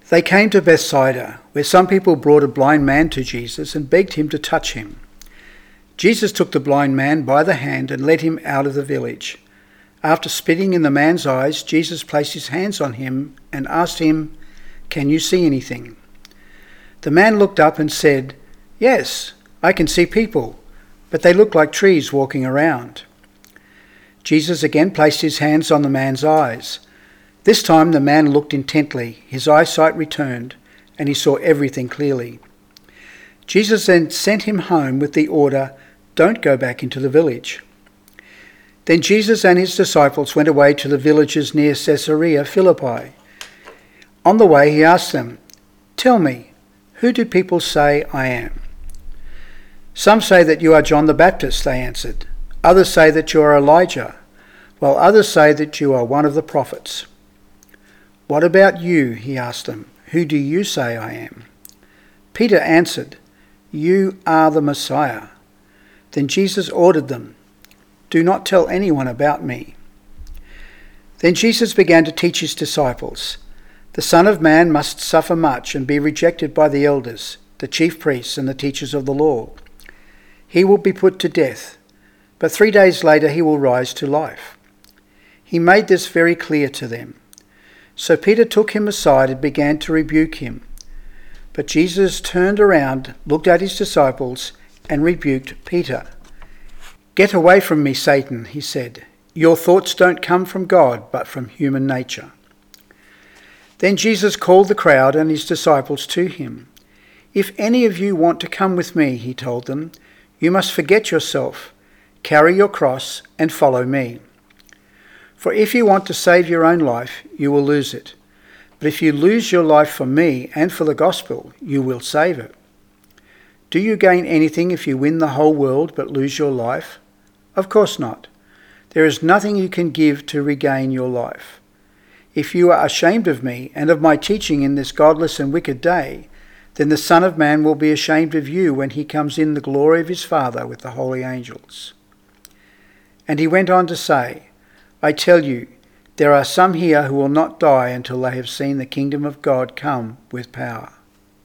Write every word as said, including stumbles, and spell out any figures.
They came to Bethsaida, where some people brought a blind man to Jesus and begged him to touch him. Jesus took the blind man by the hand and led him out of the village. After spitting in the man's eyes, Jesus placed his hands on him and asked him, "Can you see anything?" The man looked up and said, "Yes, I can see people, but they look like trees walking around." Jesus again placed his hands on the man's eyes. This time the man looked intently, his eyesight returned, and he saw everything clearly. Jesus then sent him home with the order, "Don't go back into the village." Then Jesus and his disciples went away to the villages near Caesarea Philippi. On the way he asked them, "Tell me, who do people say I am?" "Some say that you are John the Baptist," they answered. "Others say that you are Elijah, while others say that you are one of the prophets." "What about you?" he asked them. "Who do you say I am?" Peter answered, "You are the Messiah." Then Jesus ordered them, "Do not tell anyone about me." Then Jesus began to teach his disciples, "The Son of Man must suffer much and be rejected by the elders, the chief priests and the teachers of the law. He will be put to death, but three days later he will rise to life." He made this very clear to them. So Peter took him aside and began to rebuke him. But Jesus turned around, looked at his disciples, and rebuked Peter. "Get away from me, Satan," he said. "Your thoughts don't come from God, but from human nature." Then Jesus called the crowd and his disciples to him. "If any of you want to come with me," he told them, "you must forget yourself, carry your cross, and follow me. For if you want to save your own life, you will lose it. But if you lose your life for me and for the gospel, you will save it. Do you gain anything if you win the whole world but lose your life? Of course not. There is nothing you can give to regain your life. If you are ashamed of me and of my teaching in this godless and wicked day, then the Son of Man will be ashamed of you when he comes in the glory of his Father with the holy angels." And he went on to say, "I tell you, there are some here who will not die until they have seen the kingdom of God come with power."